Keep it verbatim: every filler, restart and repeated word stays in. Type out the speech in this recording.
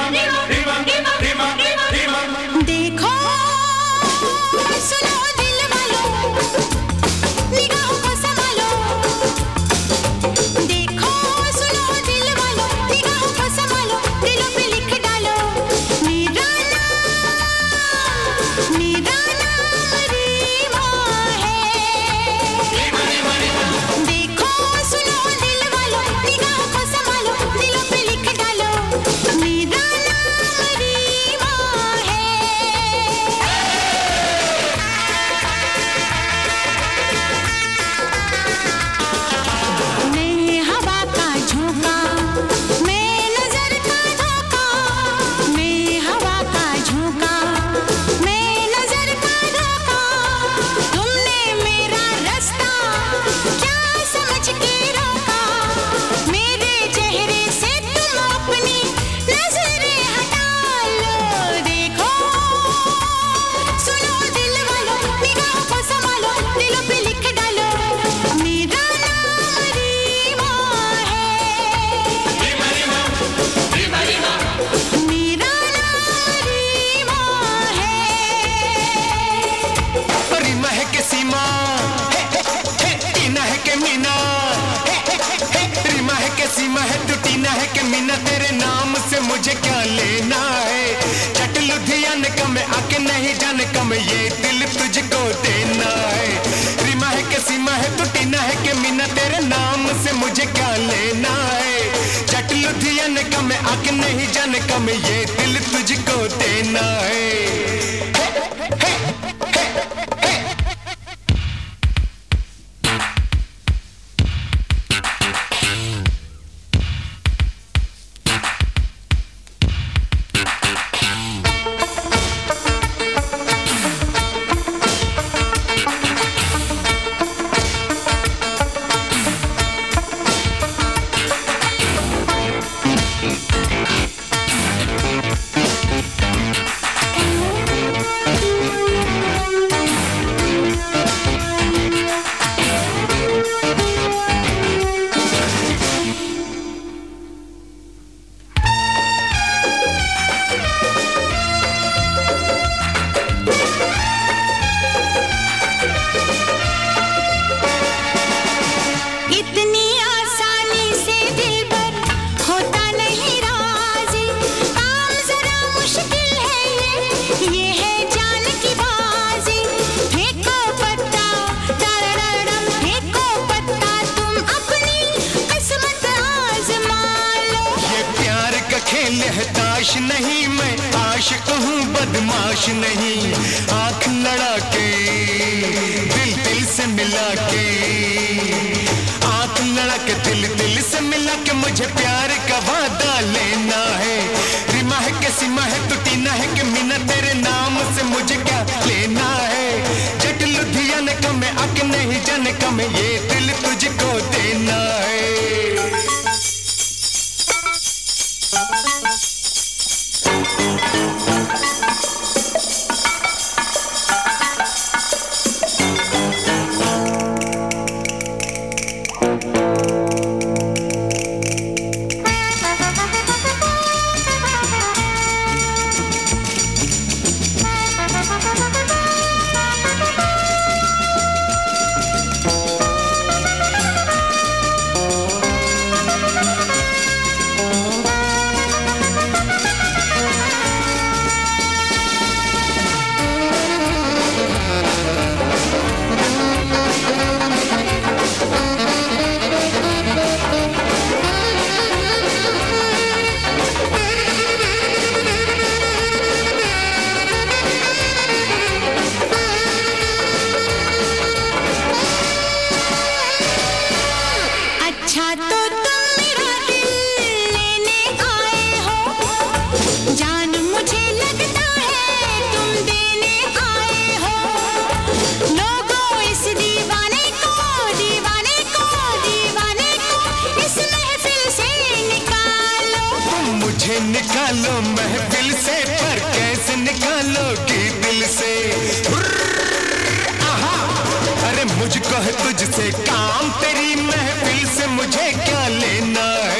देखो सुनो दिल वालों, निगाहों को संभालो। देखो सुनो दिल वालों, निगाहों को संभालो, दिलों पे लिख डालो मेरा नाम, मेरा नाम रीमा है। देखो सुनो दिल वालों, निगाहों को संभालो, दिलों पे लिख डालो मेरा नाम रीमा है। मैं हवा का झोंका, मैं नजर का धोखा, मैं हवा का झोंका, मैं नजर का धोखा। तुमने मेरा रास्ता क्या समझ के रोका, मेरे चेहरे से तुम अपनी नजरें हटा लो। देखो सुनो दिल वालों, निगाहों को संभालो, दिलों पे लिख डालो मेरा नाम रीमा है। मेरा नाम रीमा है। रीमा है के सीमा, हे, हे, हे, टीना है के मीना, हे, हे, हे, रीमा है के सीमा है तू टीना है के मीना, तेरे नाम से मुझे क्या लेना है। चट लुधियाने का मैं आके नहीं जाने का मैं ये दिल तुझको देना है। रीमा है के सीमा है तू टीना है के मीना, तेरे नाम से मुझे क्या लेना है। चट लुधियाने का मैं आके नहीं जाने का मैं ये दिल तुझको देना है। हे, हे, हे, हे। इतनी आसानी से दिल पर होता नहीं राजी, काम जरा मुश्किल है ये, ये है जान की बाजी। फेंको पत्ता डरडम, फेंको पत्ता तुम अपनी किस्मत आजमा लो। ये प्यार का खेल है ताश नहीं, मैं आशिक हूँ बदमाश नहीं। आंख लड़ा के दिल दिल से मिला के, आंख लड़ा के दिल दिल से मिला के मुझे प्यार का वादा लेना है। रीमा है के सीमा है तू टीना है के मीना, तेरे नाम से मुझे क्या लेना है। जट लुधियाने का मैं आके नहीं जाने का मैं ये दिल तुझको देना है। अच्छा तो तुम मेरा दिल लेने आए हो, जान मुझे लगता है तुम देने आए हो। लोगों इस दीवाने को, दीवाने को, दीवाने को इस महफिल से निकालो। मुझे निकालो महफिल से, पर कैसे निकालोगी दिल से। आहा, अरे मुझको है तुझसे काम, तेरी महफिल से मुझे क्या लेना है।